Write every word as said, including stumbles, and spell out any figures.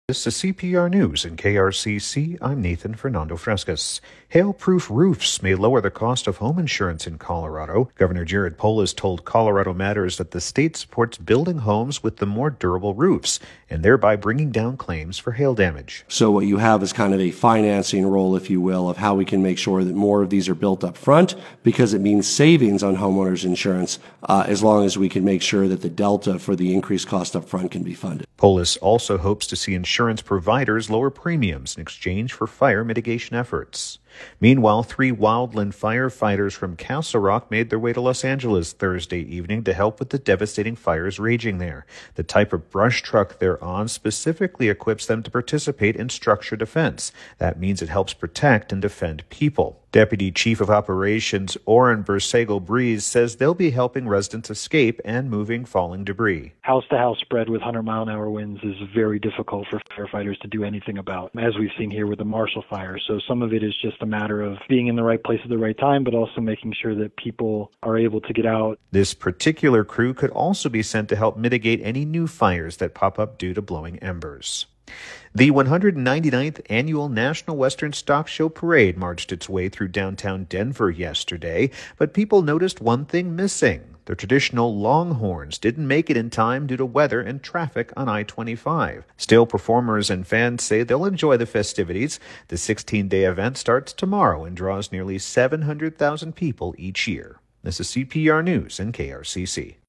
This is C P R News and K R C C. I'm Nathan Fernando Frescas. Hail-proof roofs may lower the cost of home insurance in Colorado. Governor Jared Polis told Colorado Matters that the state supports building homes with the more durable roofs and thereby bringing down claims for hail damage. So what you have is kind of a financing role, if you will, of how we can make sure that more of these are built up front, because it means savings on homeowners insurance uh, as long as we can make sure that the delta for the increased cost up front can be funded. Polis also hopes to see insurance providers lower premiums in exchange for fire mitigation efforts. Meanwhile, three wildland firefighters from Castle Rock made their way to Los Angeles Thursday evening to help with the devastating fires raging there. The type of brush truck they're on specifically equips them to participate in structure defense. That means it helps protect and defend people. Deputy Chief of Operations Oren Bersego-Breeze says they'll be helping residents escape and moving falling debris. House-to-house spread with one hundred mile an hour winds is very difficult for firefighters to do anything about, as we've seen here with the Marshall Fire. So some of it is just a matter of being in the right place at the right time, but also making sure that people are able to get out. This particular crew could also be sent to help mitigate any new fires that pop up due to blowing embers. The one hundred ninety-ninth Annual National Western Stock Show Parade marched its way through downtown Denver yesterday, but people noticed one thing missing. The traditional Longhorns didn't make it in time due to weather and traffic on I twenty-five. Still, performers and fans say they'll enjoy the festivities. The sixteen-day event starts tomorrow and draws nearly seven hundred thousand people each year. This is C P R News and K R C C.